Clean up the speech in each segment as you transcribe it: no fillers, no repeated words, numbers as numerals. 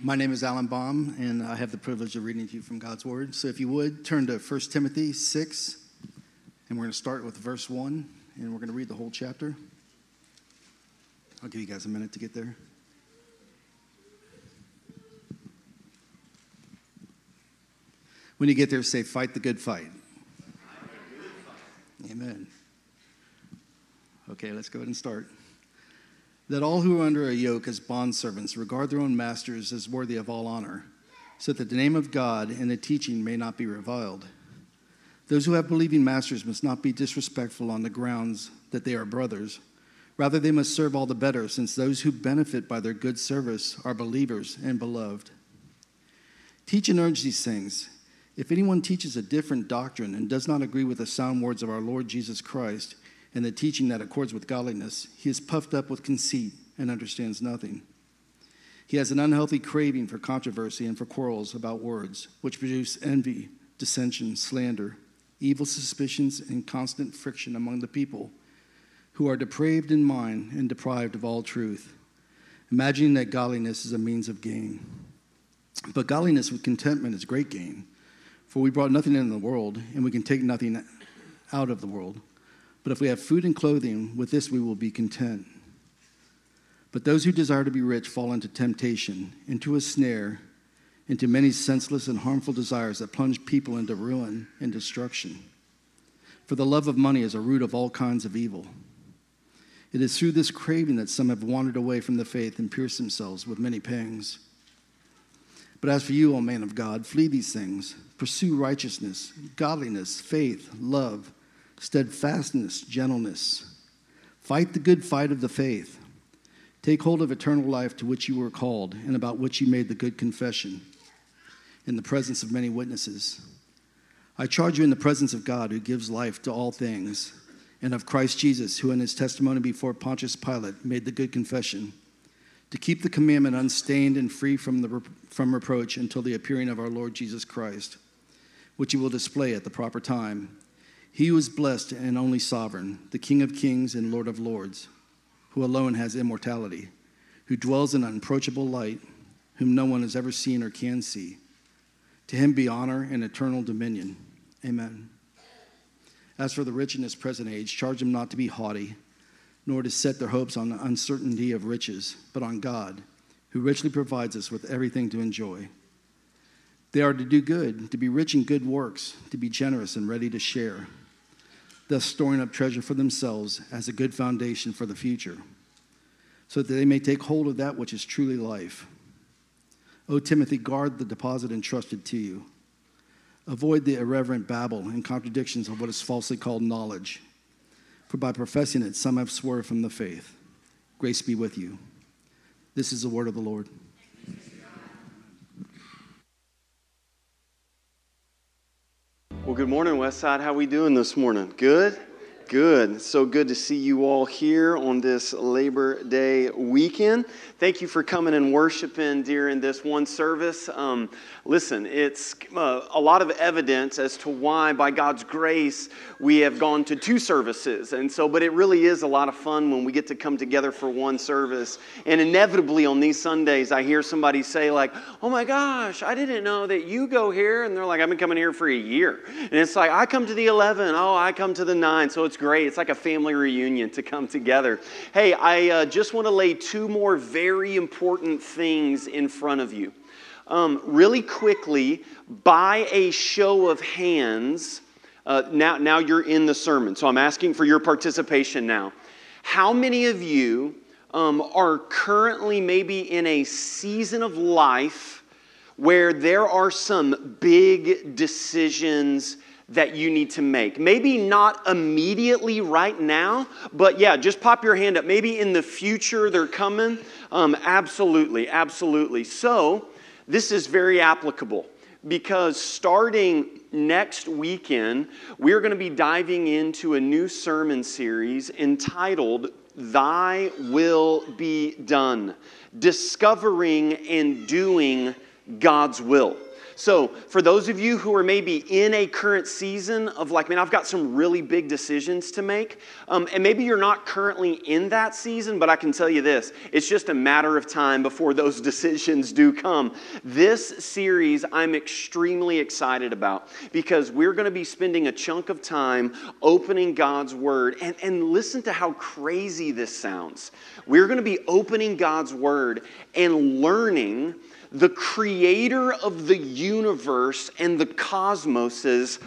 My name is Alan Baum, and I have the privilege of reading to you from God's Word. So if you would, turn to 1 Timothy 6, and we're going to start with verse 1, and we're going to read the whole chapter. I'll give you guys a minute to get there. When you get there, say, "Fight the good fight." Amen. Okay, let's go ahead and start. That all who are under a yoke as bondservants regard their own masters as worthy of all honor, so that the name of God and the teaching may not be reviled. Those who have believing masters must not be disrespectful on the grounds that they are brothers. Rather, they must serve all the better, since those who benefit by their good service are believers and beloved. Teach and urge these things. If anyone teaches a different doctrine and does not agree with the sound words of our Lord Jesus Christ and the teaching that accords with godliness, he is puffed up with conceit and understands nothing. He has an unhealthy craving for controversy and for quarrels about words, which produce envy, dissension, slander, evil suspicions, and constant friction among the people, who are depraved in mind and deprived of all truth, imagining that godliness is a means of gain. But godliness with contentment is great gain, for we brought nothing into the world, and we can take nothing out of the world. But if we have food and clothing, with this we will be content. But those who desire to be rich fall into temptation, into a snare, into many senseless and harmful desires that plunge people into ruin and destruction. For the love of money is a root of all kinds of evil. It is through this craving that some have wandered away from the faith and pierced themselves with many pangs. But as for you, O man of God, flee these things. Pursue righteousness, godliness, faith, love, steadfastness, gentleness. Fight the good fight of the faith. Take hold of eternal life to which you were called and about which you made the good confession in the presence of many witnesses. I charge you in the presence of God, who gives life to all things, and of Christ Jesus, who in his testimony before Pontius Pilate made the good confession, to keep the commandment unstained and free from reproach until the appearing of our Lord Jesus Christ, which he will display at the proper time. He who is blessed and only sovereign, the King of kings and Lord of lords, who alone has immortality, who dwells in unapproachable light, whom no one has ever seen or can see. To him be honor and eternal dominion. Amen. As for the rich in this present age, charge them not to be haughty, nor to set their hopes on the uncertainty of riches, but on God, who richly provides us with everything to enjoy. They are to do good, to be rich in good works, to be generous and ready to share, thus storing up treasure for themselves as a good foundation for the future, so that they may take hold of that which is truly life. O Timothy, guard the deposit entrusted to you. Avoid the irreverent babble and contradictions of what is falsely called knowledge, for by professing it some have swerved from the faith. Grace be with you. This is the word of the Lord. Well, good morning, Westside. How we doing this morning? Good? Good. So good to see you all here on this Labor Day weekend. Thank you for coming and worshiping during this one service. Listen, it's a lot of evidence as to why, by God's grace, we have gone to two services. But it really is a lot of fun when we get to come together for one service. And inevitably on these Sundays, I hear somebody say like, "Oh my gosh, I didn't know that you go here." And they're like, "I've been coming here for a year." And it's like, "I come to the 11. Oh, I come to the 9. So it's great. It's like a family reunion to come together. Hey, I just want to lay two more very important things in front of you. Really quickly, by a show of hands, now you're in the sermon, so I'm asking for your participation now. How many of you are currently maybe in a season of life where there are some big decisions that you need to make? Maybe not immediately right now, but yeah, just pop your hand up. Maybe in the future they're coming. Absolutely, absolutely. So this is very applicable because starting next weekend, we're going to be diving into a new sermon series entitled Thy Will Be Done, Discovering and Doing God's Will. So for those of you who are maybe in a current season of like, man, I've got some really big decisions to make, and maybe you're not currently in that season, but I can tell you this, it's just a matter of time before those decisions do come. This series I'm extremely excited about because we're going to be spending a chunk of time opening God's Word, and listen to how crazy this sounds. We're going to be opening God's Word and learning the creator of the universe and the cosmos's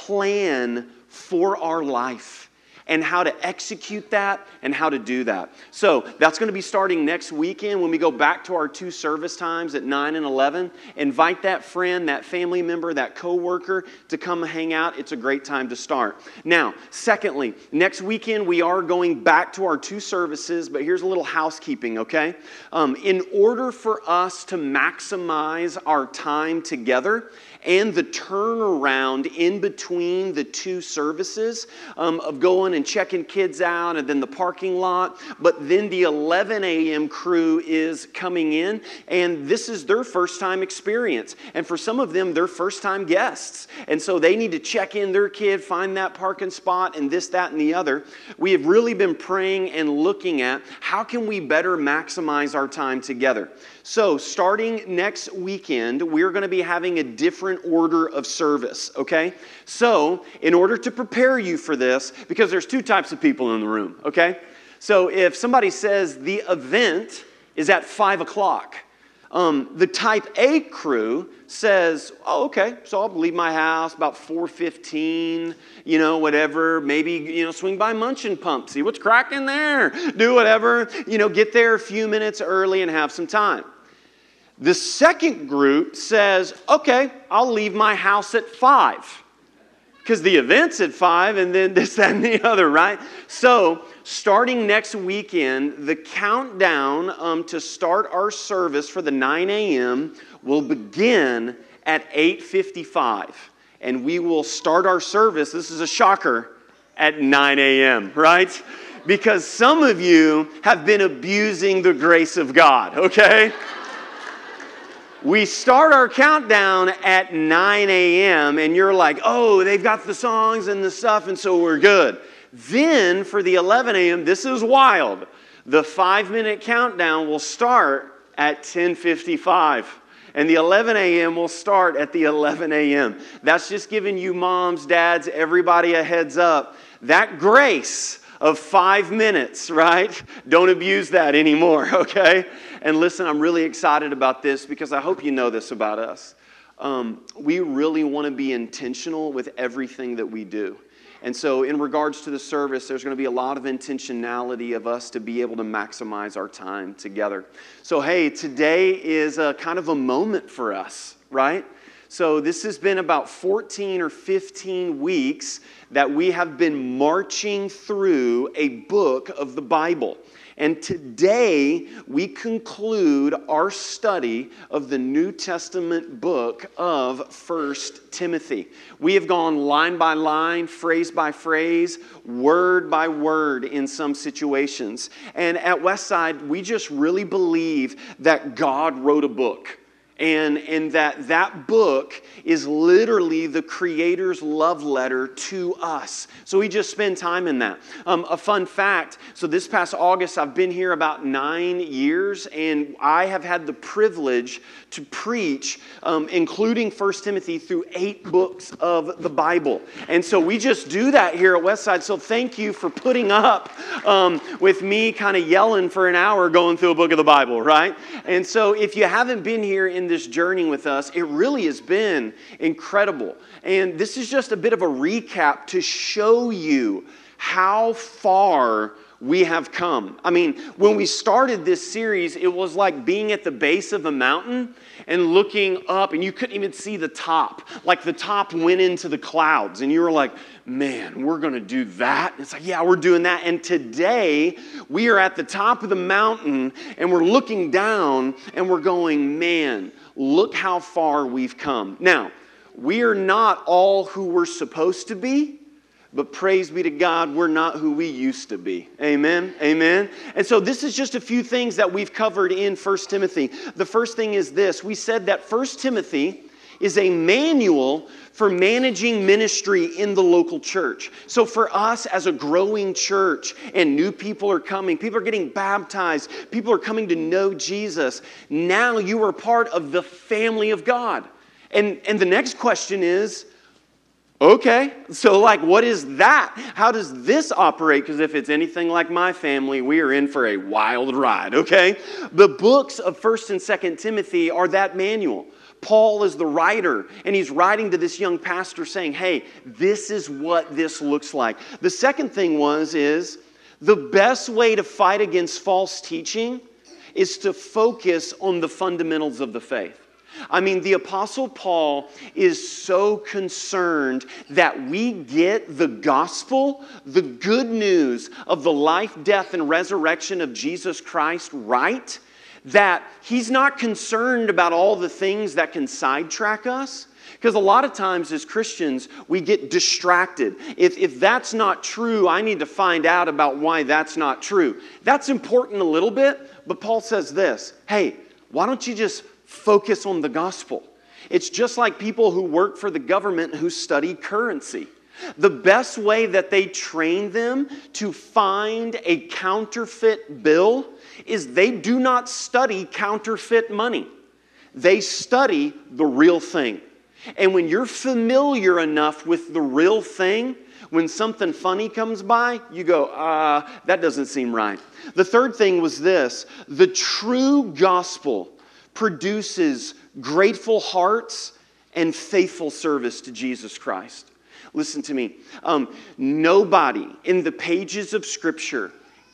plan for our life and how to execute that and how to do that. So that's going to be starting next weekend when we go back to our 2 service times at 9 and 11. Invite that friend, that family member, that coworker to come hang out. It's a great time to start. Now, secondly, next weekend we are going back to our 2 services, but here's a little housekeeping, okay? In order for us to maximize our time together and the turnaround in between the 2 services of going and checking kids out and then the parking lot. But then the 11 a.m. crew is coming in, and this is their first time experience. And for some of them, they're first time guests. And so they need to check in their kid, find that parking spot, and this, that, and the other. We have really been praying and looking at how can we better maximize our time together. So starting next weekend, we're going to be having a different order of service, okay? So in order to prepare you for this, because there's 2 types of people in the room, okay? So if somebody says the event is at 5 o'clock, the type A crew says, oh, okay, so I'll leave my house about 4:15, whatever, maybe, swing by Munch and Pump, see what's cracking there, do whatever, get there a few minutes early and have some time. The second group says, okay, I'll leave my house at 5 because the event's at 5 and then this, that, and the other, right? So starting next weekend, the countdown to start our service for the 9 a.m. will begin at 8:55. And we will start our service, this is a shocker, at 9 a.m., right? Because some of you have been abusing the grace of God, okay? We start our countdown at 9 a.m. and you're like, oh, they've got the songs and the stuff, and so we're good. Then for the 11 a.m., this is wild. The 5-minute countdown will start at 10:55. And the 11 a.m. will start at the 11 a.m. That's just giving you moms, dads, everybody a heads up. That grace of 5 minutes, right? Don't abuse that anymore, okay? And listen, I'm really excited about this because I hope you know this about us. We really want to be intentional with everything that we do. And so in regards to the service, there's going to be a lot of intentionality of us to be able to maximize our time together. So hey, today is a kind of a moment for us, right? So this has been about 14 or 15 weeks that we have been marching through a book of the Bible. And today we conclude our study of the New Testament book of 1 Timothy. We have gone line by line, phrase by phrase, word by word in some situations. And at Westside, we just really believe that God wrote a book. And that book is literally the Creator's love letter to us. So we just spend time in that. A fun fact, so this past August, I've been here about 9 years, and I have had the privilege to preach, including 1 Timothy, through 8 books of the Bible. And so we just do that here at Westside. So thank you for putting up with me kind of yelling for an hour going through a book of the Bible, right? And so if you haven't been here in this journey with us, it really has been incredible. And this is just a bit of a recap to show you how far we have come. I mean, when we started this series, it was like being at the base of a mountain and looking up, and you couldn't even see the top. Like the top went into the clouds, and you were like, man, we're going to do that? And it's like, yeah, we're doing that. And today, we are at the top of the mountain, and we're looking down, and we're going, man, look how far we've come. Now, we are not all who we're supposed to be, but praise be to God, we're not who we used to be. Amen? Amen? And so this is just a few things that we've covered in 1 Timothy. The first thing is this. We said that 1 Timothy is a manual for managing ministry in the local church. So for us as a growing church and new people are coming, people are getting baptized, people are coming to know Jesus, now you are part of the family of God. And the next question is, okay, so what is that? How does this operate? Because if it's anything like my family, we are in for a wild ride, okay? The books of 1st and 2nd Timothy are that manual. Paul is the writer, and he's writing to this young pastor saying, hey, this is what this looks like. The second thing is the best way to fight against false teaching is to focus on the fundamentals of the faith. I mean, the Apostle Paul is so concerned that we get the gospel, the good news of the life, death, and resurrection of Jesus Christ right, that he's not concerned about all the things that can sidetrack us. Because a lot of times as Christians, we get distracted. If that's not true, I need to find out about why that's not true. That's important a little bit, but Paul says this, hey, why don't you just focus on the gospel? It's just like people who work for the government who study currency. The best way that they train them to find a counterfeit bill is they do not study counterfeit money. They study the real thing. And when you're familiar enough with the real thing, when something funny comes by, you go, that doesn't seem right. The third thing was this: the true gospel produces grateful hearts and faithful service to Jesus Christ. Listen to me. Nobody in the pages of Scripture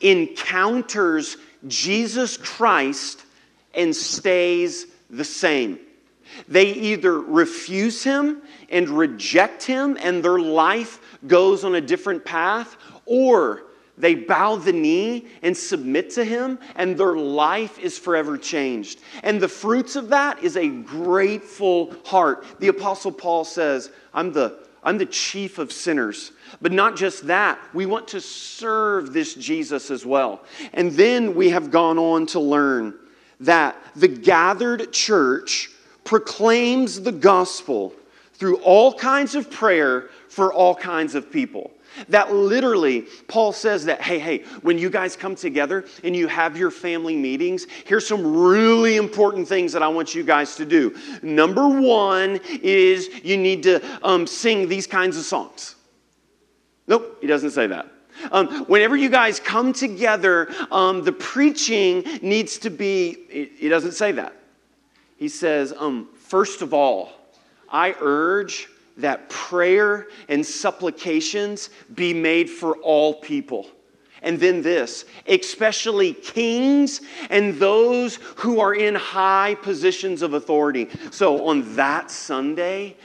encounters Jesus Christ and stays the same. They either refuse Him and reject Him and their life goes on a different path, or they bow the knee and submit to Him, and their life is forever changed. And the fruits of that is a grateful heart. The Apostle Paul says, I'm the chief of sinners. But not just that, we want to serve this Jesus as well. And then we have gone on to learn that the gathered church proclaims the gospel through all kinds of prayer for all kinds of people. That literally, Paul says that, hey, when you guys come together and you have your family meetings, here's some really important things that I want you guys to do. Number one is you need to sing these kinds of songs. Nope, he doesn't say that. Whenever you guys come together, the preaching needs to be, he doesn't say that. He says, first of all, I urge that prayer and supplications be made for all people. And then this, especially kings and those who are in high positions of authority. So on that Sunday,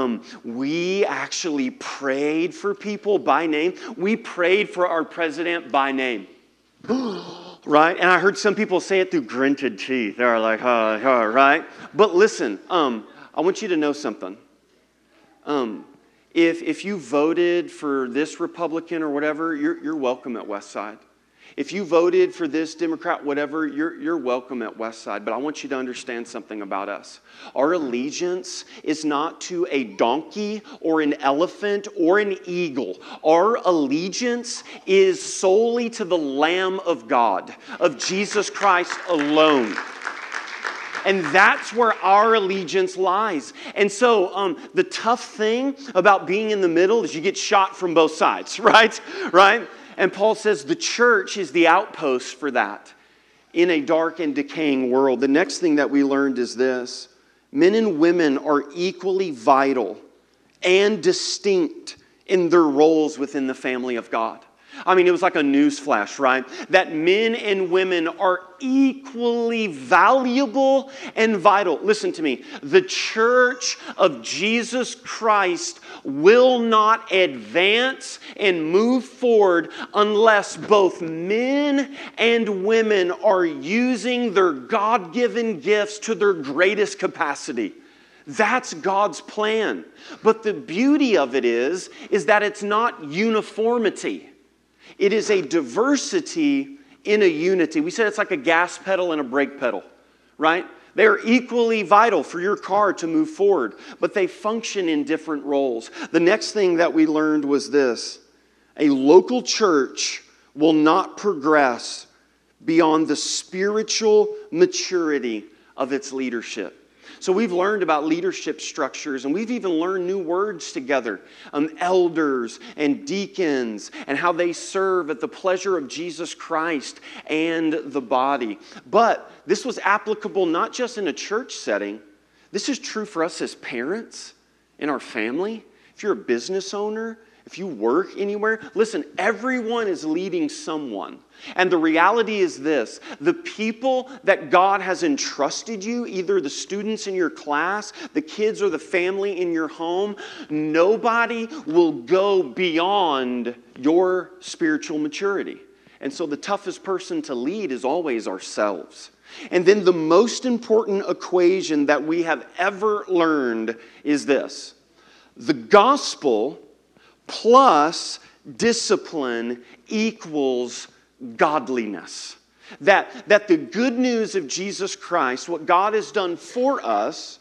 we actually prayed for people by name. We prayed for our president by name. Right? And I heard some people say it through gritted teeth. They're like, right? But listen, I want you to know something. If you voted for this Republican or whatever, you're welcome at Westside. If you voted for this Democrat, whatever, you're welcome at Westside. But I want you to understand something about us. Our allegiance is not to a donkey or an elephant or an eagle. Our allegiance is solely to the Lamb of God, of Jesus Christ alone. And that's where our allegiance lies. And so the tough thing about being in the middle is you get shot from both sides, right? Right? And Paul says the church is the outpost for that in a dark and decaying world. The next thing that we learned is this: men and women are equally vital and distinct in their roles within the family of God. I mean, it was like a news flash, right? That men and women are equally valuable and vital. Listen to me. The church of Jesus Christ will not advance and move forward unless both men and women are using their God-given gifts to their greatest capacity. That's God's plan. But the beauty of it is that it's not uniformity. It is a diversity in a unity. We said it's like a gas pedal and a brake pedal, right? They are equally vital for your car to move forward, but they function in different roles. The next thing that we learned was this: a local church will not progress beyond the spiritual maturity of its leadership. So we've learned about leadership structures, and we've even learned new words together. Elders and deacons, and how they serve at the pleasure of Jesus Christ and the body. But this was applicable not just in a church setting. This is true for us as parents, in our family. If you're a business owner, if you work anywhere, listen, everyone is leading someone. And the reality is this: the people that God has entrusted you, either the students in your class, the kids, or the family in your home, nobody will go beyond your spiritual maturity. And so the toughest person to lead is always ourselves. And then the most important equation that we have ever learned is this: the gospel plus discipline equals godliness. That the good news of Jesus Christ, what God has done for us,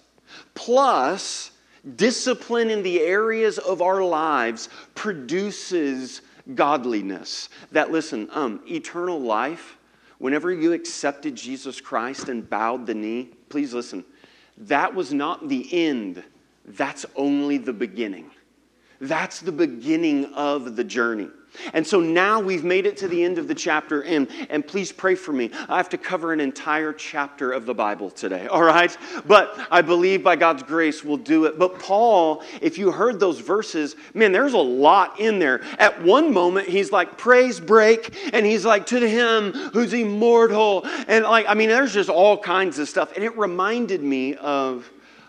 plus discipline in the areas of our lives produces godliness. That, listen, eternal life, whenever you accepted Jesus Christ and bowed the knee, please listen, that was not the end. That's only the beginning. That's the beginning of the journey. And so now we've made it to the end of the chapter, and please pray for me. I have to cover an entire chapter of the Bible today, all right? But I believe by God's grace we'll do it. But Paul, if you heard those verses, man, there's a lot in there. At one moment, he's like, praise break, and he's like, to him who's immortal. And there's just all kinds of stuff. And it reminded me of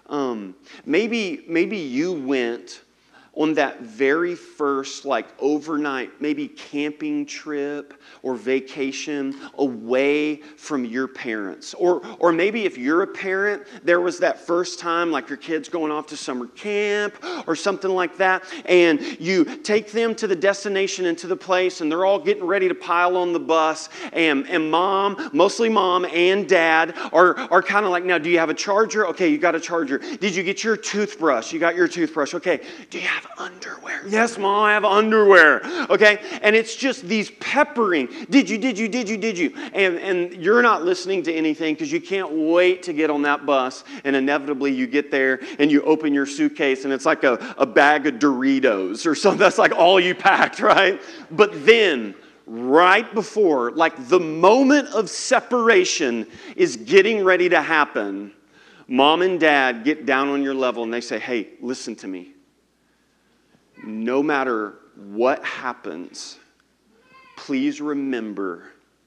maybe you went on that very first overnight, maybe camping trip or vacation away from your parents. Or maybe if you're a parent, there was that first time your kid's going off to summer camp or something like that, and you take them to the destination and to the place, and they're all getting ready to pile on the bus, and mom, mostly mom and dad are kind of like, now, do you have a charger? Okay, you got a charger. Did you get your toothbrush? You got your toothbrush. Okay, do you have underwear? Yes, Mom, I have underwear. Okay, and it's just these peppering. Did you? And you're not listening to anything because you can't wait to get on that bus, and inevitably you get there and you open your suitcase and it's like a bag of Doritos or something. That's like all you packed, right? But then right before, the moment of separation is getting ready to happen, Mom and Dad get down on your level and they say, hey, listen to me. No matter what happens, please remember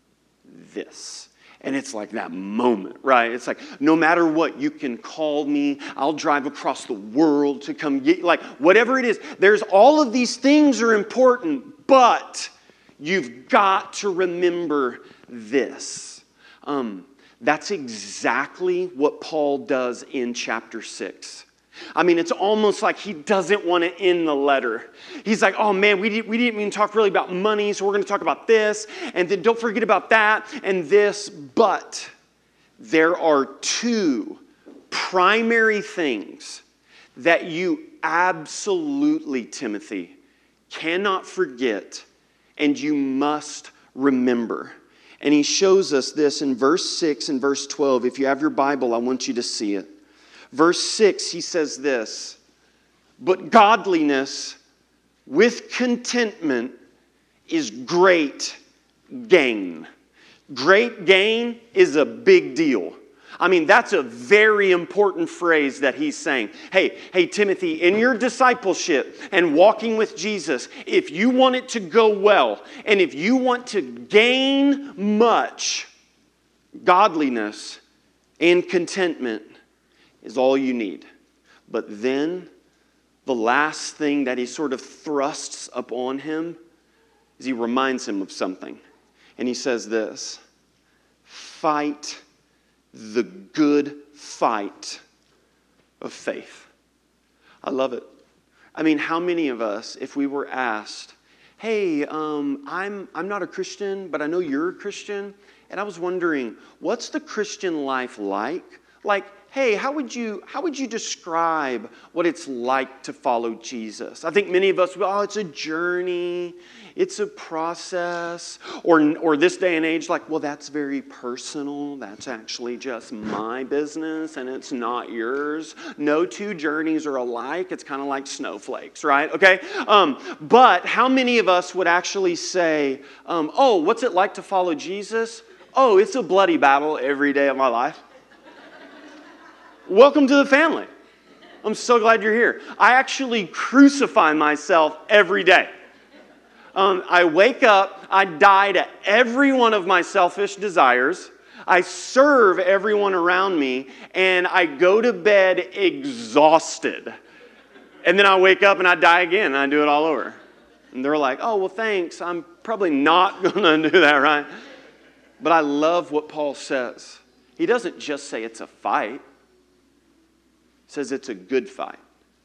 this. And it's like that moment, right? It's like, no matter what, you can call me. I'll drive across the world to come get you. Whatever it is, there's all of these things are important, but you've got to remember this. That's exactly what Paul does in chapter 6. It's almost like he doesn't want to end the letter. He's like, oh man, we didn't even talk really about money, so we're going to talk about this, and then don't forget about that and this. But there are two primary things that you absolutely, Timothy, cannot forget, and you must remember. And he shows us this in verse 6 and verse 12. If you have your Bible, I want you to see it. Verse 6, he says this: but godliness with contentment is great gain. Great gain is a big deal. That's a very important phrase that he's saying. Hey, Timothy, in your discipleship and walking with Jesus, if you want it to go well, and if you want to gain much, godliness and contentment is all you need. But then, the last thing that he sort of thrusts upon him is he reminds him of something. And he says this: fight the good fight of faith. I love it. How many of us, if we were asked, hey, I'm not a Christian, but I know you're a Christian, and I was wondering, what's the Christian life like? like, hey, how would you describe what it's like to follow Jesus? I think many of us, it's a journey, it's a process. Or this day and age, like, well, that's very personal. That's actually just my business and it's not yours. No two journeys are alike. It's kind of like snowflakes, right? Okay? But how many of us would actually say, what's it like to follow Jesus? Oh, it's a bloody battle every day of my life. Welcome to the family. I'm so glad you're here. I actually crucify myself every day. I wake up, I die to every one of my selfish desires. I serve everyone around me, and I go to bed exhausted. And then I wake up and I die again, and I do it all over. And they're like, oh, well, thanks. I'm probably not going to do that, right? But I love what Paul says. He doesn't just say it's a fight. Says it's a good fight.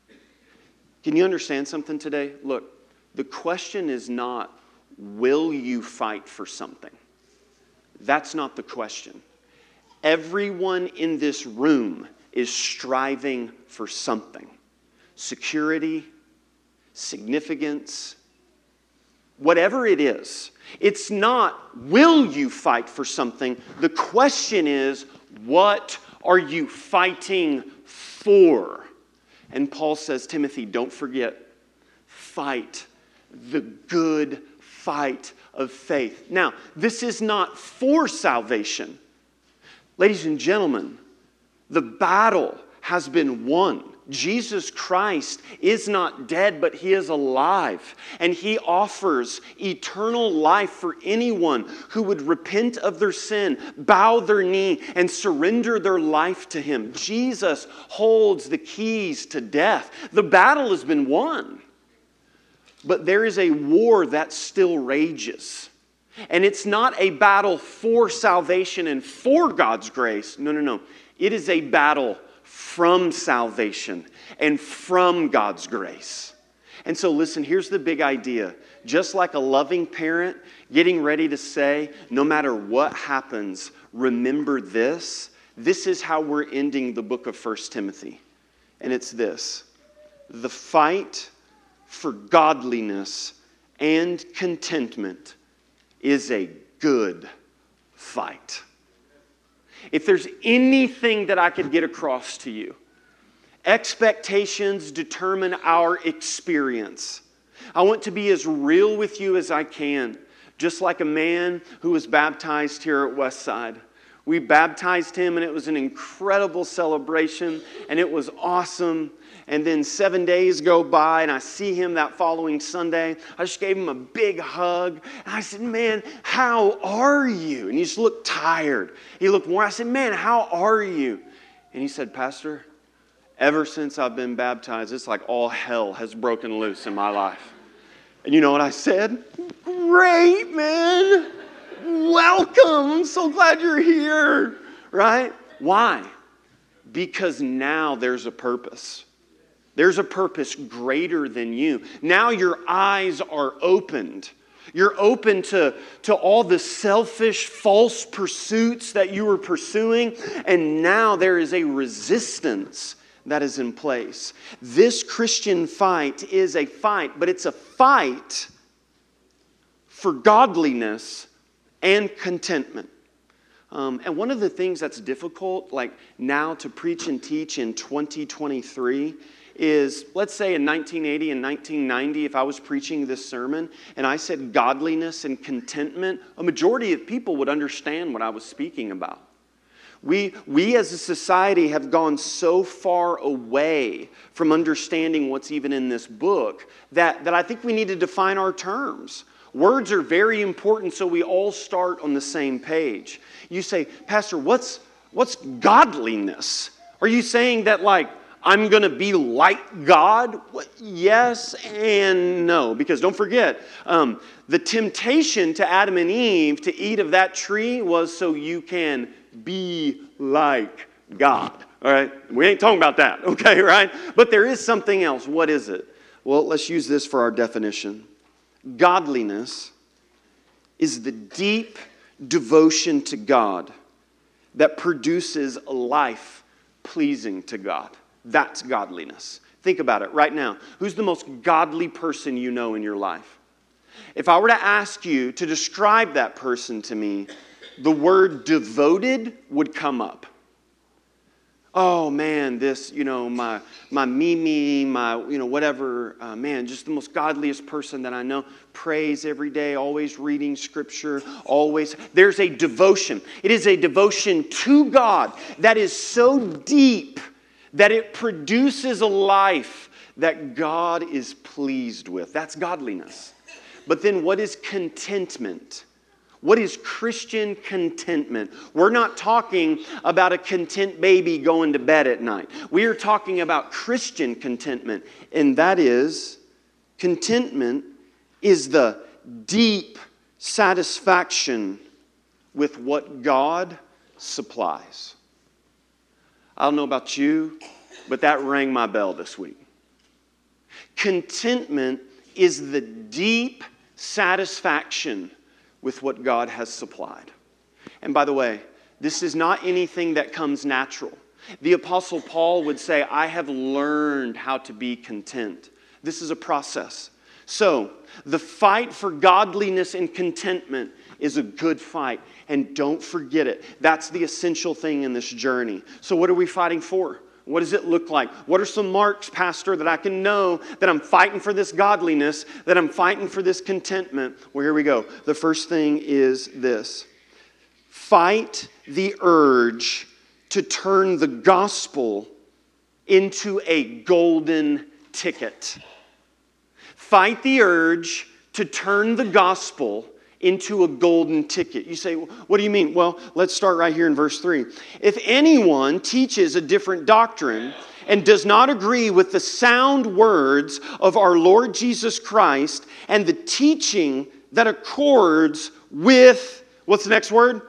Can you understand something today? Look, the question is not, will you fight for something? That's not the question. Everyone in this room is striving for something. Security, significance, whatever it is. It's not, will you fight for something? The question is, what are you fighting for? And Paul says, Timothy, don't forget, fight the good fight of faith. Now, this is not for salvation. Ladies and gentlemen, the battle has been won. Jesus Christ is not dead, but He is alive. And He offers eternal life for anyone who would repent of their sin, bow their knee, and surrender their life to Him. Jesus holds the keys to death. The battle has been won. But there is a war that still rages. And it's not a battle for salvation and for God's grace. No. It is a battle from salvation and from God's grace. And so listen, here's the big idea. Just like a loving parent getting ready to say, no matter what happens, remember this. This is how we're ending the book of 1 Timothy. And it's this: the fight for godliness and contentment is a good fight. If there's anything that I could get across to you, expectations determine our experience. I want to be as real with you as I can, just like a man who was baptized here at Westside. We baptized him, and it was an incredible celebration, and it was awesome. And then 7 days go by, and I see him that following Sunday. I just gave him a big hug. And I said, man, how are you? And he just looked tired. He looked worn. I said, man, how are you? And he said, Pastor, ever since I've been baptized, it's like all hell has broken loose in my life. And you know what I said? Great, man. Welcome. I'm so glad you're here. Right? Why? Because now there's a purpose. There's a purpose greater than you. Now your eyes are opened. You're open to all the selfish, false pursuits that you were pursuing. And now there is a resistance that is in place. This Christian fight is a fight, but it's a fight for godliness and contentment. And one of the things that's difficult, like now to preach and teach in 2023, is, let's say in 1980 and 1990, if I was preaching this sermon and I said godliness and contentment, a majority of people would understand what I was speaking about. We as a society have gone so far away from understanding what's even in this book that I think we need to define our terms. Words are very important, so we all start on the same page. You say, Pastor, what's godliness? Are you saying that like I'm going to be like God? Yes and no. Because don't forget, the temptation to Adam and Eve to eat of that tree was so you can be like God. All right? We ain't talking about that, okay, right? But there is something else. What is it? Well, let's use this for our definition. Godliness is the deep devotion to God that produces a life pleasing to God. That's godliness. Think about it right now. Who's the most godly person you know in your life? If I were to ask you to describe that person to me, the word devoted would come up. Oh man, this, my Mimi, my, whatever, man, just the most godliest person that I know. Prays every day, always reading scripture, always. There's a devotion. It is a devotion to God that is so deep that it produces a life that God is pleased with. That's godliness. But then what is contentment? What is Christian contentment? We're not talking about a content baby going to bed at night. We are talking about Christian contentment. And that is, contentment is the deep satisfaction with what God supplies. I don't know about you, but that rang my bell this week. Contentment is the deep satisfaction with what God has supplied. And by the way, this is not anything that comes natural. The Apostle Paul would say, I have learned how to be content. This is a process. So, the fight for godliness and contentment is a good fight. And don't forget it. That's the essential thing in this journey. So what are we fighting for? What does it look like? What are some marks, Pastor, that I can know that I'm fighting for this godliness, that I'm fighting for this contentment? Well, here we go. The first thing is this. Fight the urge to turn the gospel into a golden ticket. Fight the urge to turn the gospel into a golden ticket. You say, what do you mean? Well, let's start right here in verse 3. If anyone teaches a different doctrine and does not agree with the sound words of our Lord Jesus Christ and the teaching that accords with, what's the next word?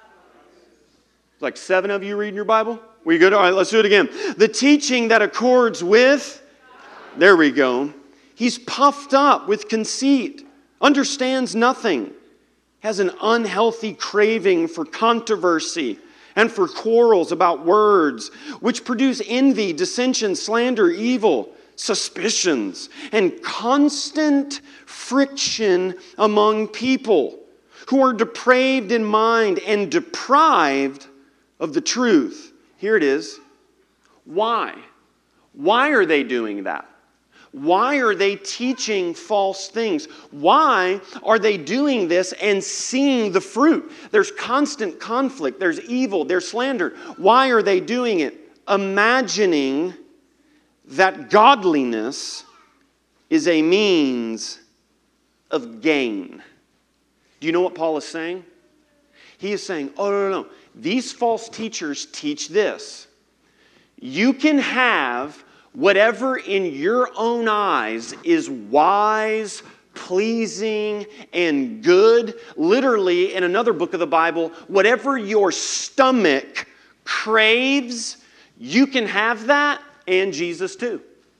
Like 7 of you reading your Bible? We good? All right, let's do it again. The teaching that accords with, there we go. He's puffed up with conceit, understands nothing, has an unhealthy craving for controversy and for quarrels about words, which produce envy, dissension, slander, evil, suspicions, and constant friction among people who are depraved in mind and deprived of the truth. Here it is. Why? Why are they doing that? Why are they teaching false things? Why are they doing this and seeing the fruit? There's constant conflict. There's evil. There's slander. Why are they doing it? Imagining that godliness is a means of gain. Do you know what Paul is saying? He is saying, oh, no. These false teachers teach this. You can have whatever in your own eyes is wise, pleasing, and good. Literally, in another book of the Bible, whatever your stomach craves, you can have that, and Jesus too.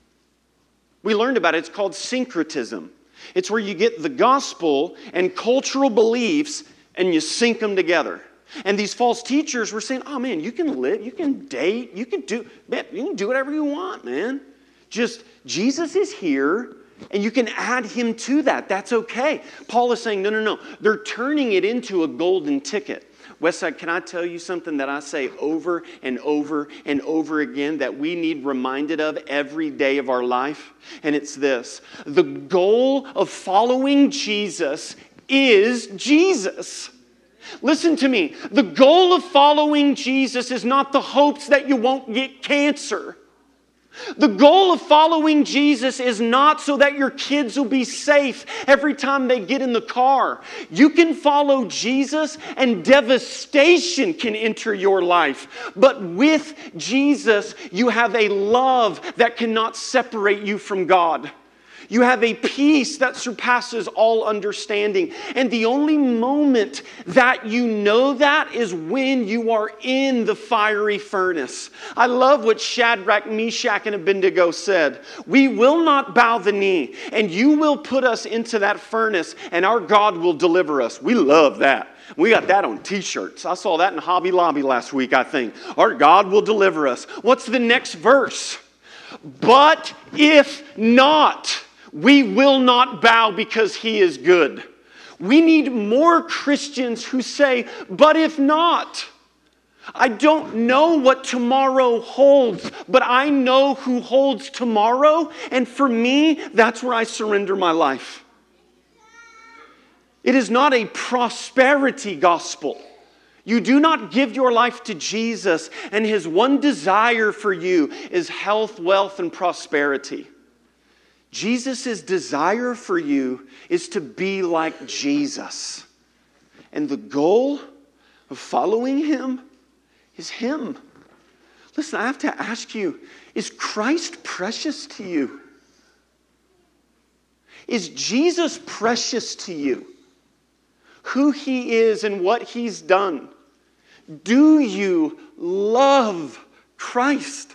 We learned about it. It's called syncretism. It's where you get the gospel and cultural beliefs and you sync them together. And these false teachers were saying, oh man, you can live, you can date, you can do whatever you want, man. Just, Jesus is here, and you can add him to that. That's okay. Paul is saying, no. They're turning it into a golden ticket. Westside, can I tell you something that I say over and over and over again that we need reminded of every day of our life? And it's this. The goal of following Jesus is Jesus. Listen to me. The goal of following Jesus is not the hopes that you won't get cancer. The goal of following Jesus is not so that your kids will be safe every time they get in the car. You can follow Jesus and devastation can enter your life. But with Jesus, you have a love that cannot separate you from God. You have a peace that surpasses all understanding. And the only moment that you know that is when you are in the fiery furnace. I love what Shadrach, Meshach, and Abednego said. We will not bow the knee, and you will put us into that furnace, and our God will deliver us. We love that. We got that on t-shirts. I saw that in Hobby Lobby last week, I think. Our God will deliver us. What's the next verse? But if not, we will not bow because he is good. We need more Christians who say, but if not. I don't know what tomorrow holds, but I know who holds tomorrow, and for me, that's where I surrender my life. It is not a prosperity gospel. You do not give your life to Jesus, and his one desire for you is health, wealth, and prosperity. Jesus' desire for you is to be like Jesus. And the goal of following him is him. Listen, I have to ask you, is Christ precious to you? Is Jesus precious to you? Who he is and what he's done? Do you love Christ?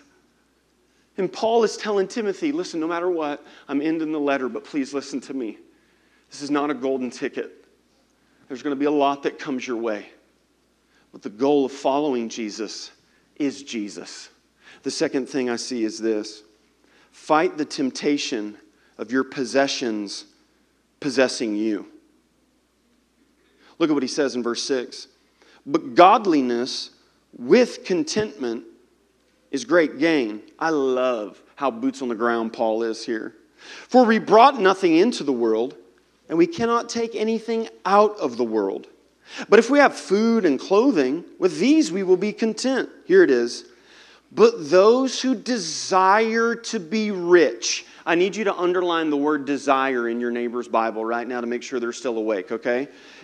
And Paul is telling Timothy, listen, no matter what, I'm ending the letter, but please listen to me. This is not a golden ticket. There's going to be a lot that comes your way. But the goal of following Jesus is Jesus. The second thing I see is this. Fight the temptation of your possessions possessing you. Look at what he says in verse 6. But godliness with contentment is great gain. I love how boots on the ground Paul is here. For we brought nothing into the world, and we cannot take anything out of the world. But if we have food and clothing, with these we will be content. Here it is. But those who desire to be rich. I need you to underline the word desire in your neighbor's Bible right now to make sure they're still awake, okay?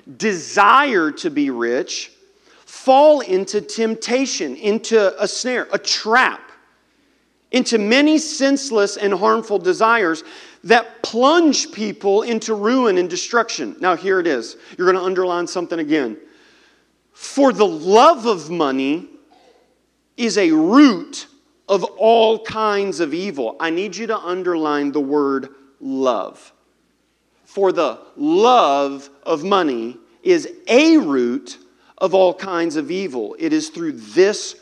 Desire to be rich, fall into temptation, into a snare, a trap, into many senseless and harmful desires that plunge people into ruin and destruction. Now here it is. You're going to underline something again. For the love of money is a root of all kinds of evil. I need you to underline the word love. For the love of money is a root of all kinds of evil. It is through this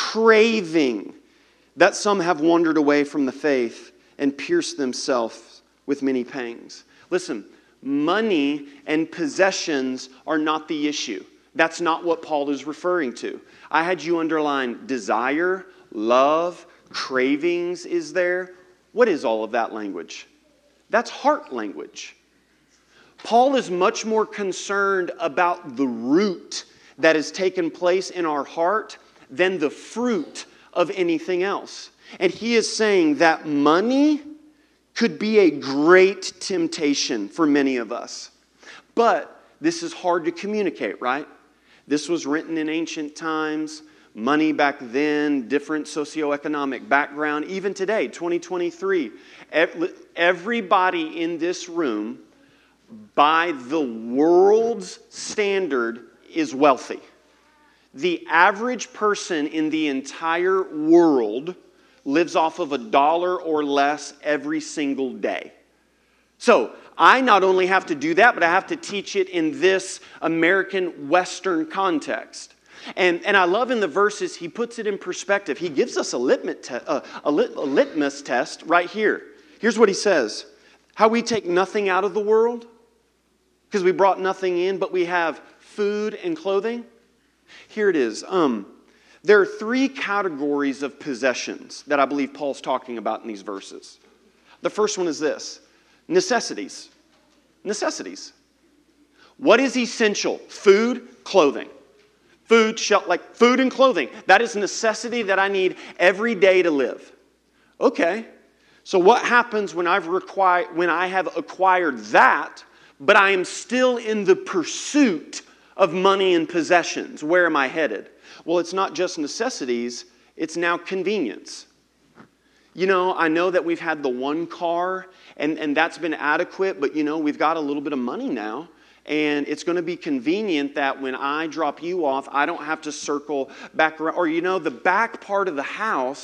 craving that some have wandered away from the faith and pierced themselves with many pangs. Listen, money and possessions are not the issue. That's not what Paul is referring to. I had you underline desire, love, cravings is there. What is all of that language? That's heart language. Paul is much more concerned about the root that has taken place in our heart than the fruit of anything else. And he is saying that money could be a great temptation for many of us. But this is hard to communicate, right? This was written in ancient times. Money back then, different socioeconomic background. Even today, 2023, everybody in this room, by the world's standard, is wealthy. The average person in the entire world lives off of $1 or less every single day. So I not only have to do that, but I have to teach it in this American Western context. And I love in the verses, he puts it in perspective. He gives us a litmus test right here. Here's what he says. How we take nothing out of the world, because we brought nothing in, but we have food and clothing. Here it is. There are three categories of possessions that I believe Paul's talking about in these verses. The first one is this. Necessities. Necessities. What is essential? Food, clothing. Food, like food and clothing. That is a necessity that I need every day to live. Okay. So what happens when I have acquired that, but I am still in the pursuit of money and possessions? Where am I headed? Well, it's not just necessities, it's now convenience. You know, I know that we've had the one car, and that's been adequate, but you know, we've got a little bit of money now, and it's going to be convenient that when I drop you off, I don't have to circle back around. Or you know, the back part of the house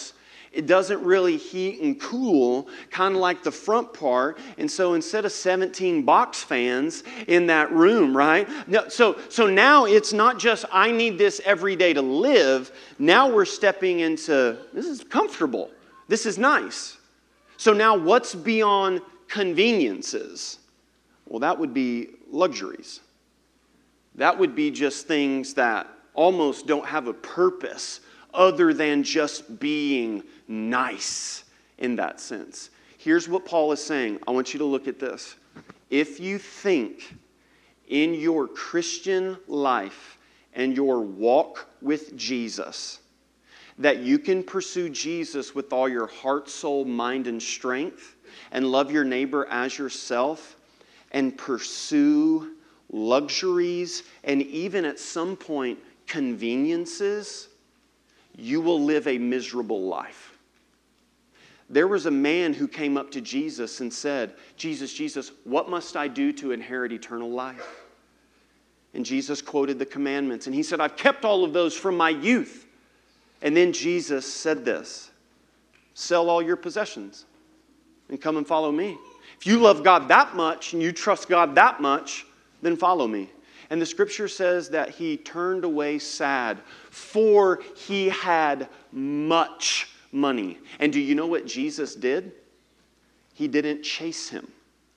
It doesn't really heat and cool, kind of like the front part. And so instead of 17 box fans in that room, right? No, so now it's not just, I need this every day to live. Now we're stepping into, this is comfortable. This is nice. So now what's beyond conveniences? Well, that would be luxuries. That would be just things that almost don't have a purpose other than just being nice in that sense. Here's what Paul is saying. I want you to look at this. If you think in your Christian life and your walk with Jesus that you can pursue Jesus with all your heart, soul, mind, and strength, and love your neighbor as yourself, and pursue luxuries and even at some point conveniences, you will live a miserable life. There was a man who came up to Jesus and said, Jesus, what must I do to inherit eternal life? And Jesus quoted the commandments. And he said, I've kept all of those from my youth. And then Jesus said this, sell all your possessions and come and follow me. If you love God that much and you trust God that much, then follow me. And the scripture says that he turned away sad, for he had much money. And do you know what Jesus did? He didn't chase him.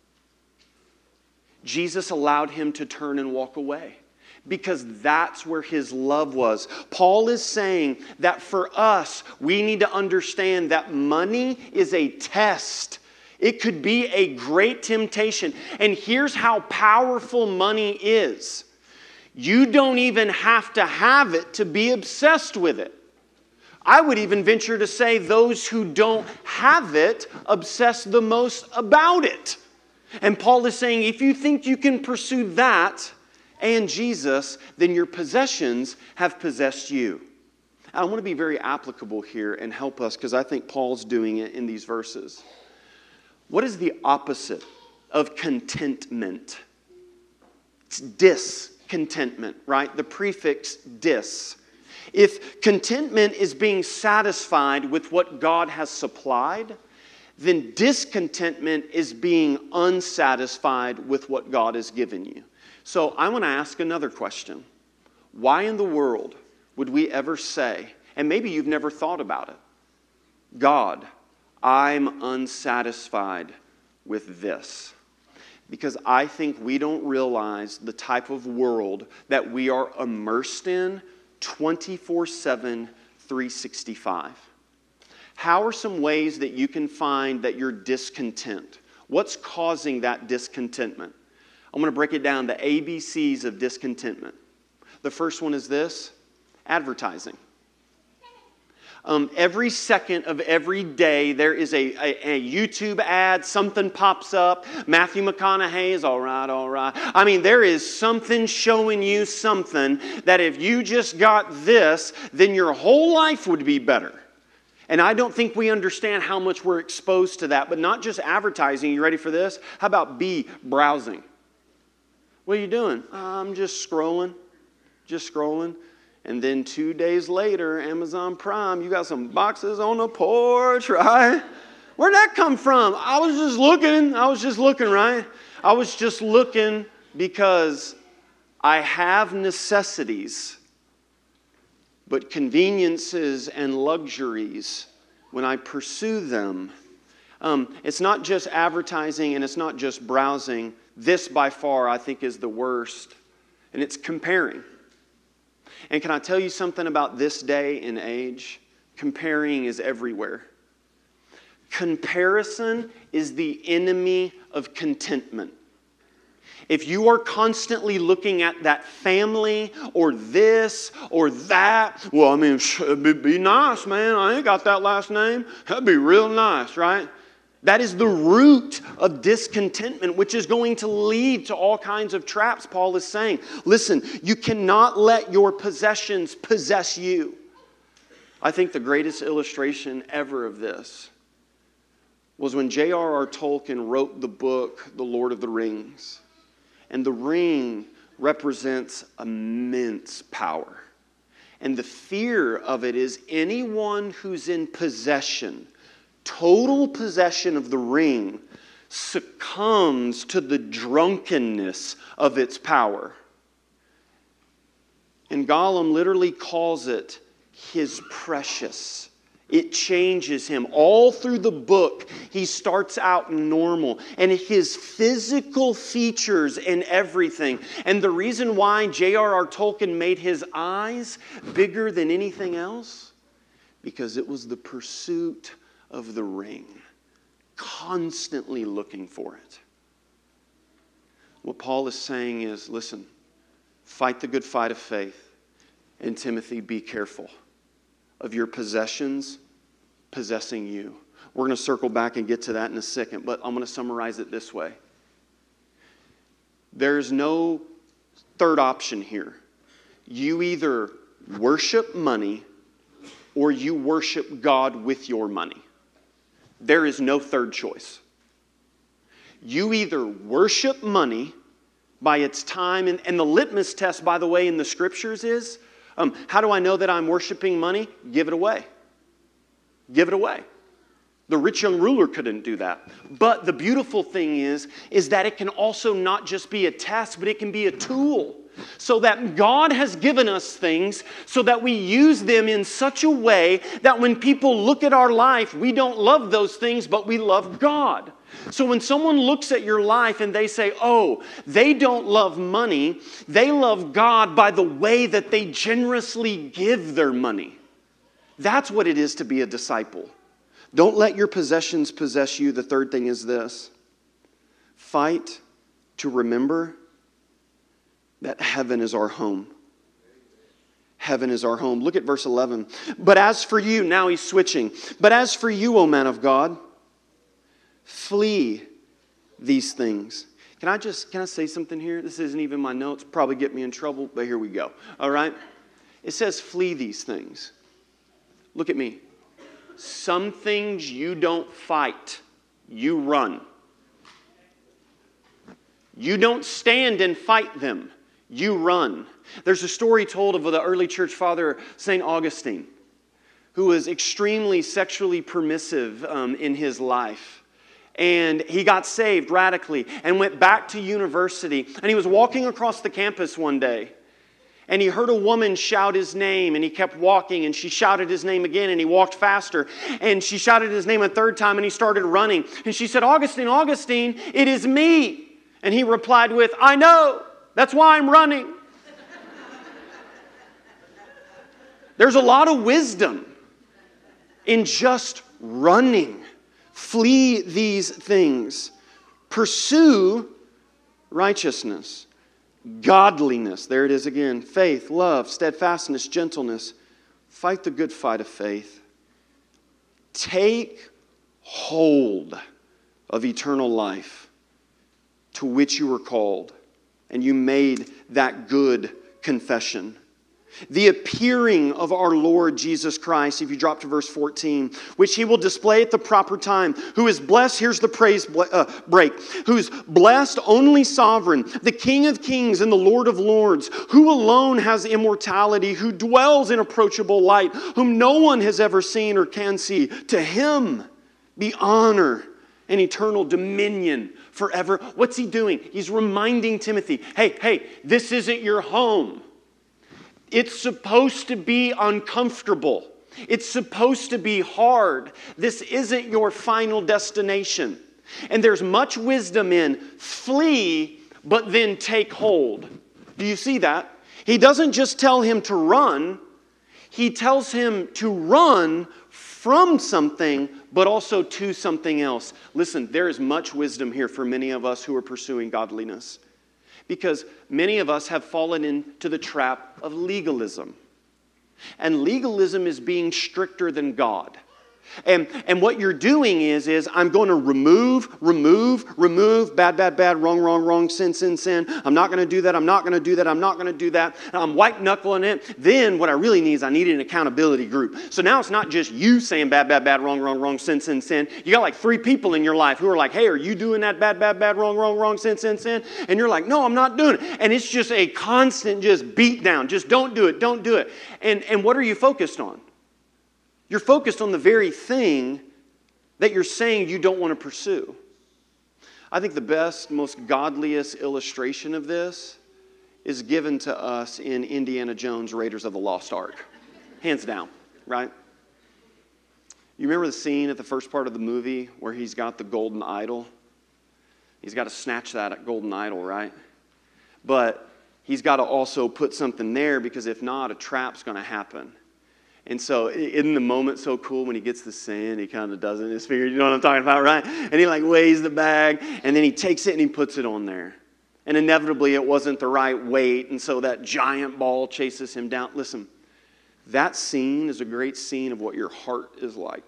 Jesus allowed him to turn and walk away, because that's where his love was. Paul is saying that for us, we need to understand that money is a test. It could be a great temptation. And here's how powerful money is. You don't even have to have it to be obsessed with it. I would even venture to say those who don't have it obsess the most about it. And Paul is saying if you think you can pursue that and Jesus, then your possessions have possessed you. I want to be very applicable here and help us, because I think Paul's doing it in these verses. What is the opposite of contentment? It's discontentment, right? The prefix dis. If contentment is being satisfied with what God has supplied, then discontentment is being unsatisfied with what God has given you. So I want to ask another question. Why in the world would we ever say, and maybe you've never thought about it, God, I'm unsatisfied with this? Because I think we don't realize the type of world that we are immersed in 24/7, 365. How are some ways that you can find that you're discontent? What's causing that discontentment? I'm going to break it down, the ABCs of discontentment. The first one is this: advertising. Every second of every day, there is a YouTube ad, something pops up. Matthew McConaughey is all right. I mean, there is something showing you something that if you just got this, then your whole life would be better. And I don't think we understand how much we're exposed to that. But not just advertising. You ready for this? How about B, browsing? What are you doing? I'm just scrolling. And then 2 days later, Amazon Prime, you got some boxes on the porch, right? Where'd that come from? I was just looking, right? I was just looking because I have necessities, but conveniences and luxuries, when I pursue them, it's not just advertising and it's not just browsing. This by far I think is the worst, and it's comparing. And can I tell you something about this day and age? Comparing is everywhere. Comparison is the enemy of contentment. If you are constantly looking at that family or this or that, well, I mean, it'd be nice, man. I ain't got that last name. That'd be real nice, right? That is the root of discontentment, which is going to lead to all kinds of traps, Paul is saying. Listen, you cannot let your possessions possess you. I think the greatest illustration ever of this was when J.R.R. Tolkien wrote the book, The Lord of the Rings. And the ring represents immense power. And the fear of it is anyone who's in possession, total possession of the ring, succumbs to the drunkenness of its power. And Gollum literally calls it his precious. It changes him. All through the book, he starts out normal. And his physical features and everything. And the reason why J.R.R. Tolkien made his eyes bigger than anything else, because it was the pursuit of the ring. Constantly looking for it. What Paul is saying is, listen, fight the good fight of faith. And Timothy, be careful of your possessions possessing you. We're going to circle back and get to that in a second, but I'm going to summarize it this way. There's no third option here. You either worship money or you worship God with your money. There is no third choice. You either worship money by its time, and the litmus test, by the way, in the scriptures is, how do I know that I'm worshiping money? Give it away. Give it away. The rich young ruler couldn't do that. But the beautiful thing is that it can also not just be a test, but it can be a tool. So that God has given us things so that we use them in such a way that when people look at our life, we don't love those things, but we love God. So when someone looks at your life and they say, oh, they don't love money, they love God by the way that they generously give their money. That's what it is to be a disciple. Don't let your possessions possess you. The third thing is this. Fight to remember that heaven is our home. Heaven is our home. Look at verse 11. But as for you, now he's switching. But as for you, O man of God, flee these things. Can I say something here? This isn't even my notes. Probably get me in trouble, but here we go. All right? It says flee these things. Look at me. Some things you don't fight, you run. You don't stand and fight them, you run. There's a story told of the early church father, St. Augustine, who was extremely sexually permissive in his life. And he got saved radically and went back to university. And he was walking across the campus one day. And he heard a woman shout his name, and he kept walking, and she shouted his name again, and he walked faster. And she shouted his name a third time, and he started running. And she said, Augustine, Augustine, it is me. And he replied with, I know, that's why I'm running. There's a lot of wisdom in just running. Flee these things. Pursue righteousness. Godliness, there it is again. Faith, love, steadfastness, gentleness. Fight the good fight of faith. Take hold of eternal life to which you were called. And you made that good confession. The appearing of our Lord Jesus Christ, if you drop to verse 14, which he will display at the proper time, who is blessed, here's the praise break, who's blessed, only sovereign, the King of kings and the Lord of lords, who alone has immortality, who dwells in approachable light, whom no one has ever seen or can see. To him be honor and eternal dominion forever. What's he doing? He's reminding Timothy, hey, this isn't your home. It's supposed to be uncomfortable. It's supposed to be hard. This isn't your final destination. And there's much wisdom in flee, but then take hold. Do you see that? He doesn't just tell him to run. He tells him to run from something, but also to something else. Listen, there is much wisdom here for many of us who are pursuing godliness. Because many of us have fallen into the trap of legalism. And legalism is being stricter than God. And what you're doing is I'm going to remove, bad, wrong, sin. I'm not going to do that, I'm not going to do that, I'm not going to do that. And I'm white knuckling it. Then what I really need is I need an accountability group. So now it's not just you saying bad, wrong, sin. You got like 3 people in your life who are like, hey, are you doing that bad, wrong, sin? And you're like, no, I'm not doing it. And it's just a constant just beat down. Just don't do it. And what are you focused on? You're focused on the very thing that you're saying you don't want to pursue. I think the best, most godliest illustration of this is given to us in Indiana Jones' Raiders of the Lost Ark. Hands down, right? You remember the scene at the first part of the movie where he's got the golden idol? He's got to snatch that golden idol, right? But he's got to also put something there because if not, a trap's going to happen. And so isn't the moment so cool when he gets the sand, he kind of does it in his finger, you know what I'm talking about, right? And he like weighs the bag, and then he takes it and he puts it on there. And inevitably it wasn't the right weight, and so that giant ball chases him down. Listen, that scene is a great scene of what your heart is like.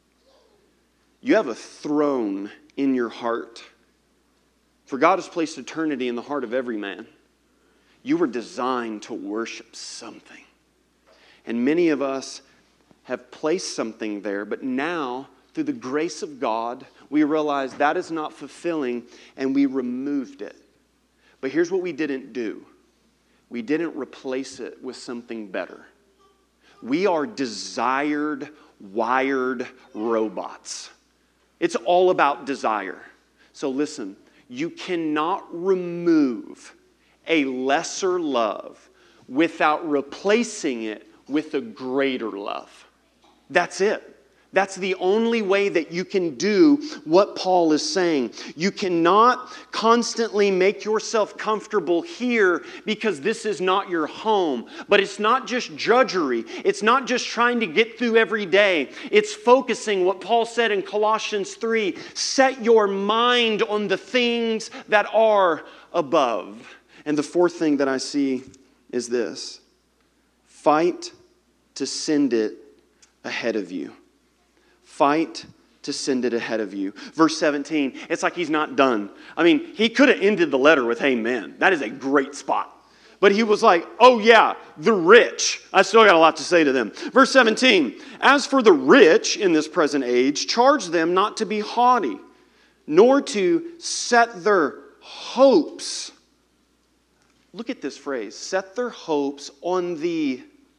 You have a throne in your heart. For God has placed eternity in the heart of every man. You were designed to worship something. And many of us have placed something there, but now, through the grace of God, we realize that is not fulfilling, and we removed it. But here's what we didn't do. We didn't replace it with something better. We are desired, wired robots. It's all about desire. So listen, you cannot remove a lesser love without replacing it with a greater love. That's it. That's the only way that you can do what Paul is saying. You cannot constantly make yourself comfortable here because this is not your home. But it's not just drudgery. It's not just trying to get through every day. It's focusing, what Paul said in Colossians 3, set your mind on the things that are above. And the fourth thing that I see is this. Fight to send it ahead of you. Fight to send it ahead of you. Verse 17, it's like he's not done. I mean, he could have ended the letter with amen. That is a great spot. But he was like, oh yeah, the rich. I still got a lot to say to them. Verse 17, as for the rich in this present age, charge them not to be haughty, nor to set their hopes. Look at this phrase, set their hopes on the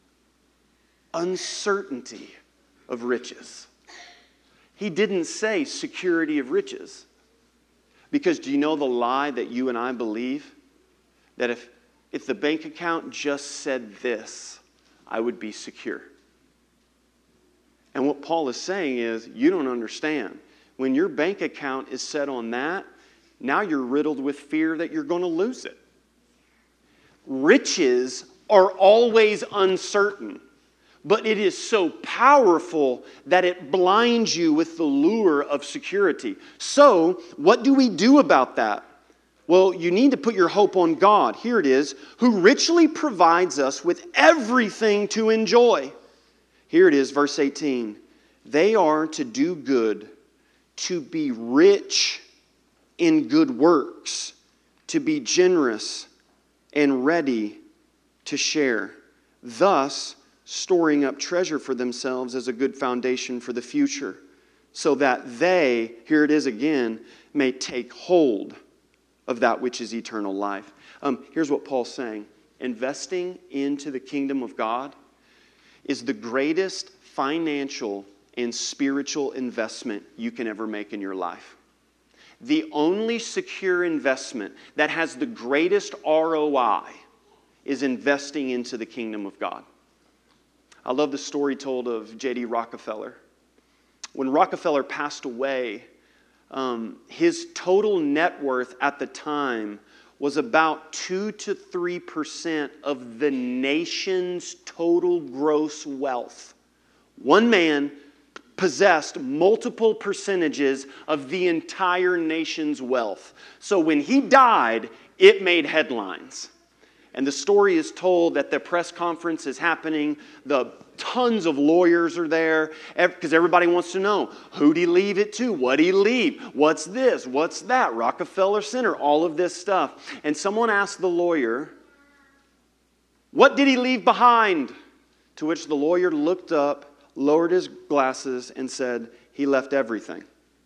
uncertainty of riches. He didn't say security of riches. Because do you know the lie that you and I believe? That if the bank account just said this, I would be secure. And what Paul is saying is, you don't understand. When your bank account is set on that, now you're riddled with fear that you're going to lose it. Riches are always uncertain, but it is so powerful that it blinds you with the lure of security. So, what do we do about that? Well, you need to put your hope on God. Here it is, who richly provides us with everything to enjoy. Here it is, verse 18. They are to do good, to be rich in good works, to be generous and ready to share, thus storing up treasure for themselves as a good foundation for the future, so that they, here it is again, may take hold of that which is eternal life. Here's what Paul's saying. Investing into the kingdom of God is the greatest financial and spiritual investment you can ever make in your life. The only secure investment that has the greatest ROI is investing into the kingdom of God. I love the story told of J.D. Rockefeller. When Rockefeller passed away, his total net worth at the time was about 2 to 3% of the nation's total gross wealth. One man possessed multiple percentages of the entire nation's wealth. So when he died, it made headlines. And the story is told that the press conference is happening. The tons of lawyers are there because everybody wants to know, who'd he leave it to? What'd he leave? What's this? What's that? Rockefeller Center, all of this stuff. And someone asked the lawyer, what did he leave behind? To which the lawyer looked up, lowered his glasses, and said, he left everything.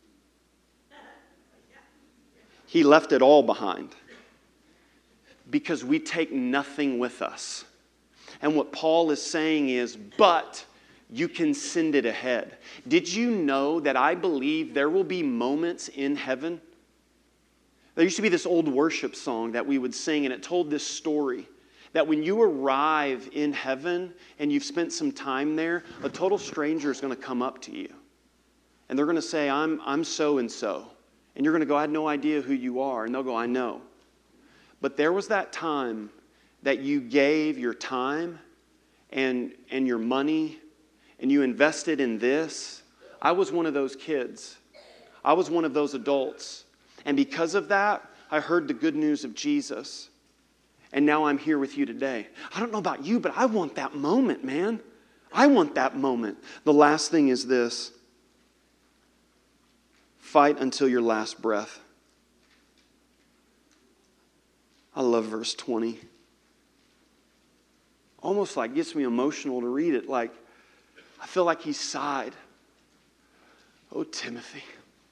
He left it all behind. Because we take nothing with us. And what Paul is saying is, but you can send it ahead. Did you know that I believe there will be moments in heaven? There used to be this old worship song that we would sing, and it told this story. That when you arrive in heaven and you've spent some time there, a total stranger is going to come up to you. And they're going to say, I'm so-and-so. And you're going to go, I had no idea who you are. And they'll go, I know. But there was that time that you gave your time and your money and you invested in this. I was one of those kids. I was one of those adults. And because of that, I heard the good news of Jesus. And now I'm here with you today. I don't know about you, but I want that moment, man. I want that moment. The last thing is this. Fight until your last breath. I love verse 20. Almost like gets me emotional to read it. Like, I feel like he sighed. Oh, Timothy,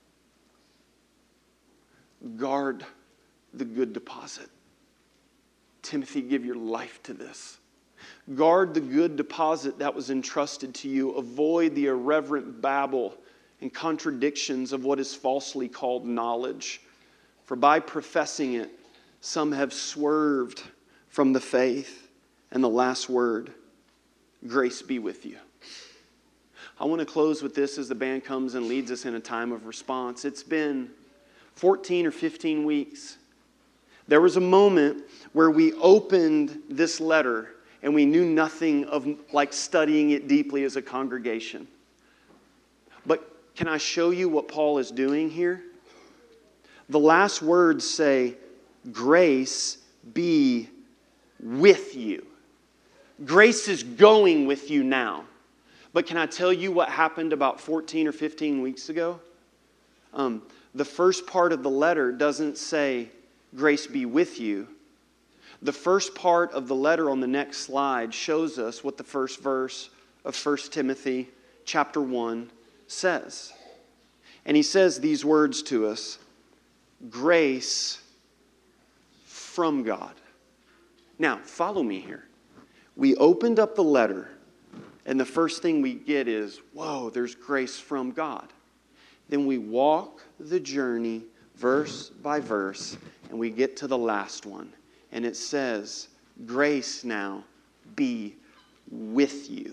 guard the good deposit. Timothy, give your life to this. Guard the good deposit that was entrusted to you. Avoid the irreverent babble and contradictions of what is falsely called knowledge. For by professing it, some have swerved from the faith. And the last word, grace be with you. I want to close with this as the band comes and leads us in a time of response. It's been 14 or 15 weeks. There was a moment where we opened this letter and we knew nothing of like studying it deeply as a congregation. But can I show you what Paul is doing here? The last words say, grace be with you. Grace is going with you now. But can I tell you what happened about 14 or 15 weeks ago? The first part of the letter doesn't say, grace be with you. The first part of the letter on the next slide shows us what the first verse of 1 Timothy chapter 1 says. And he says these words to us, grace from God. Now, follow me here. We opened up the letter, and the first thing we get is, whoa, there's grace from God. Then we walk the journey verse by verse, and we get to the last one. And it says, grace now be with you.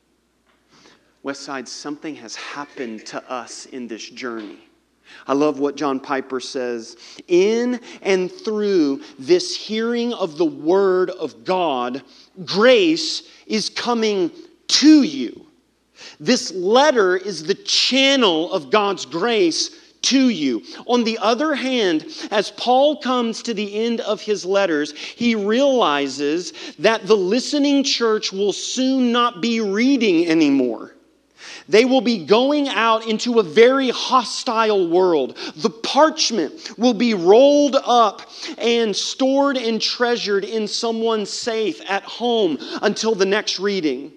Westside, something has happened to us in this journey. I love what John Piper says. In and through this hearing of the Word of God, grace is coming to you. This letter is the channel of God's grace to you. On the other hand, as Paul comes to the end of his letters, he realizes that the listening church will soon not be reading anymore. They will be going out into a very hostile world. The parchment will be rolled up and stored and treasured in someone's safe at home until the next reading.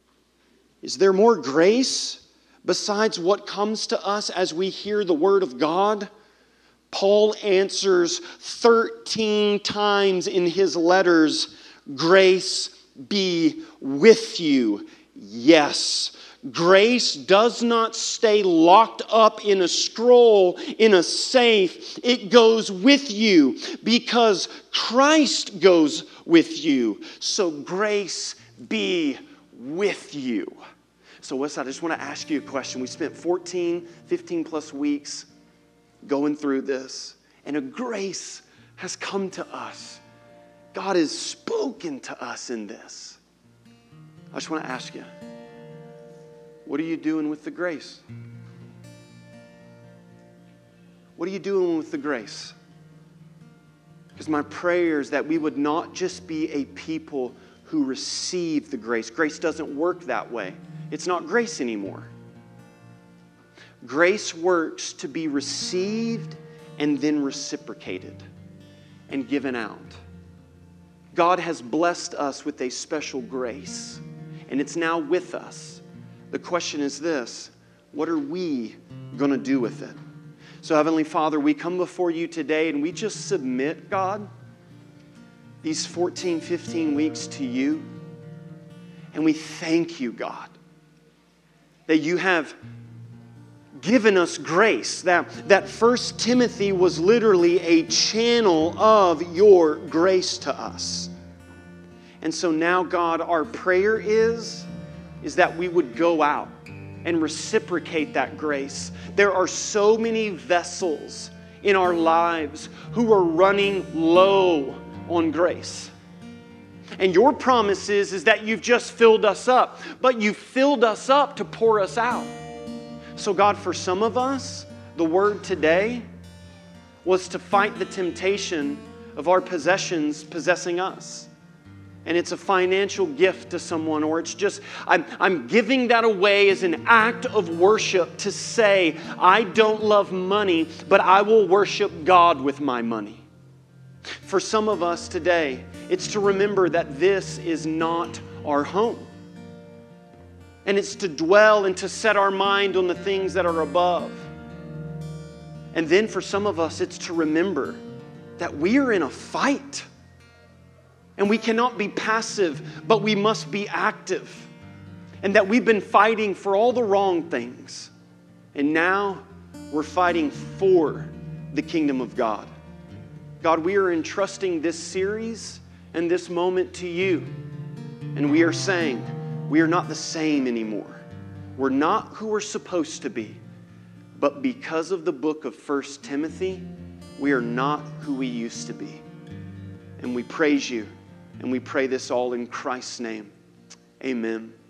Is there more grace besides what comes to us as we hear the Word of God? Paul answers 13 times in his letters, grace be with you. Yes. Grace does not stay locked up in a scroll, in a safe. It goes with you because Christ goes with you. So grace be with you. So Westside, I just want to ask you a question. We spent 15 plus weeks going through this, and a grace has come to us. God has spoken to us in this. I just want to ask you, what are you doing with the grace? What are you doing with the grace? Because Because my prayer is that we would not just be a people who receive the grace. Grace doesn't work that way. It's not grace anymore. Grace works to be received and then reciprocated and given out. God has blessed us with a special grace, and it's now with us. The question is this: what are we going to do with it? So, Heavenly Father, we come before you today and we just submit, God, these 14, 15 weeks to you. And we thank you, God, that you have given us grace. That 1 Timothy was literally a channel of your grace to us. And so now, God, our prayer is that we would go out and reciprocate that grace. There are so many vessels in our lives who are running low on grace. And your promise is that you've just filled us up, but you've filled us up to pour us out. So God, for some of us, the word today was to fight the temptation of our possessions possessing us. And it's a financial gift to someone, or it's just, I'm giving that away as an act of worship to say, I don't love money, but I will worship God with my money. For some of us today, it's to remember that this is not our home. And it's to dwell and to set our mind on the things that are above. And then for some of us, it's to remember that we are in a fight. And we cannot be passive, but we must be active. And that we've been fighting for all the wrong things. And now we're fighting for the kingdom of God. God, we are entrusting this series and this moment to you. And we are saying, we are not the same anymore. We're not who we're supposed to be. But because of the book of 1 Timothy, we are not who we used to be. And we praise you. And we pray this all in Christ's name. Amen.